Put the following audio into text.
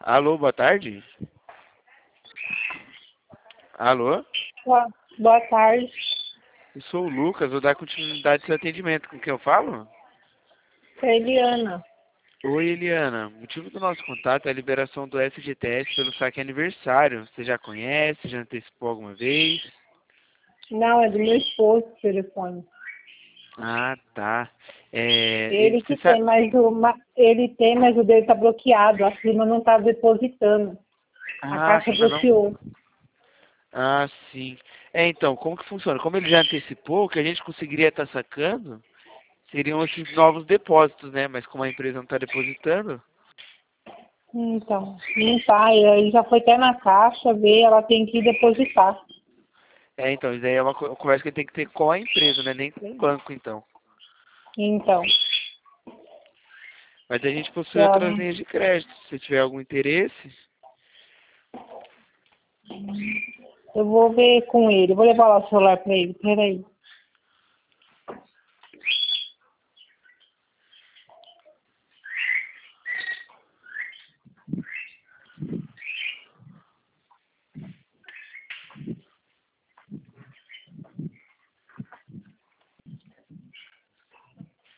Alô, boa tarde. Alô? Boa tarde. Eu sou o Lucas, vou dar continuidade ao seu atendimento. Com quem eu falo? É Eliana. Oi, Eliana. O motivo do nosso contato é a liberação do FGTS pelo saque aniversário. Você já conhece? Já antecipou alguma vez? Não, é do meu esposo o telefone. Ah, tá. Ele Você que tem, ele tem, mas o dele tá bloqueado. A firma não tá depositando. A Ah, a caixa firma não... bloqueou. Ah, sim. Então, como que funciona? Como ele já antecipou, o que a gente conseguiria estar sacando seriam esses novos depósitos, né? Mas como a empresa não está depositando... Então, não tá. Ele já foi até na caixa ver, ela tem que depositar. Então, isso daí é uma conversa que ele tem que ter com a empresa, né? Nem com o banco, então. Então, Mas a gente se possui ela outras não... linhas de crédito. Se tiver algum interesse... Eu vou ver com ele. Eu vou levar lá o celular pra ele. Peraí.